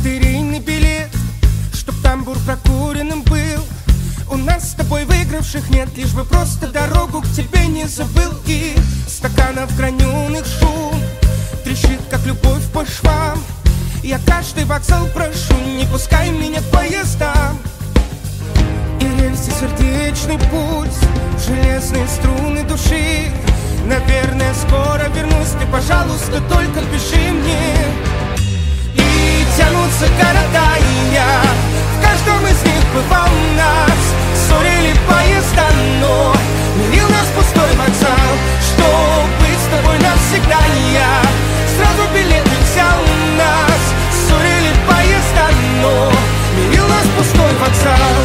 лотерейный билет, чтоб тамбур прокуренным был. У нас с тобой выигравших нет, лишь бы просто дорогу к тебе не забыл. И стаканов граненых шум трещит, как любовь по швам. Я каждый вокзал прошу, не пускай меня к поездам. И рельсы, сердечный пульс, железные струны души. Наверное, скоро вернусь, ты, пожалуйста, только пиши мне. И тянутся города, и я в каждом из них бывал. Нас ссорили поезда, но мирил нас пустой вокзал. Чтоб быть с тобой навсегда, я сразу билеты взял. Нас ссорили поезда, но мирил нас пустой вокзал.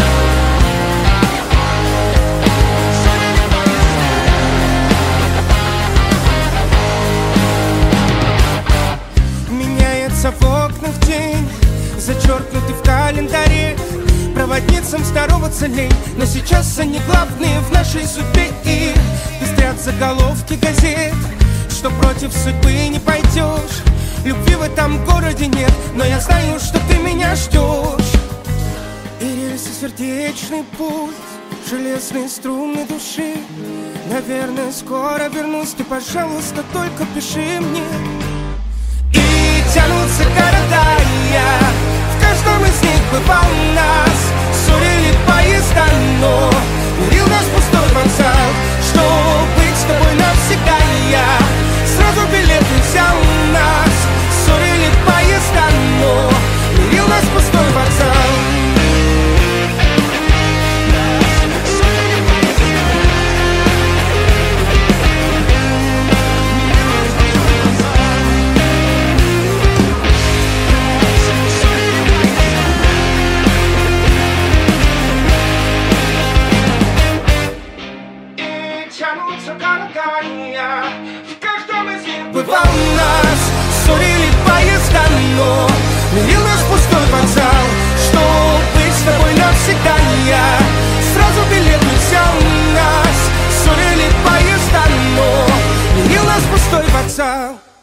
Меняется в окнах день, зачеркнутый в календаре. Проводницам здороваться лень, но сейчас они главные в нашей судьбе. И пестрят заголовки газет, что против судьбы не пойдешь. Любви в этом городе нет, но я знаю, что ты меня ждешь. И рельсы, сердечный пульс, железные струны души. Наверное, скоро вернусь, ты, пожалуйста, только пиши мне. И тянутся города, и я в каждом из них бывал. Нас ссорили поезда, но мирил нас пустой вокзал. Чтоб быть с тобой навсегда, я сразу билеты взял. Нас ссорили поезда, но мирил нас пустой вокзал. В каждом из них бывал. Нас ссорили поезда, но мирил нас пустой вокзал. Чтоб быть с тобой навсегда, я сразу билеты взял. Нас ссорили поезда, но мирил нас пустой вокзал.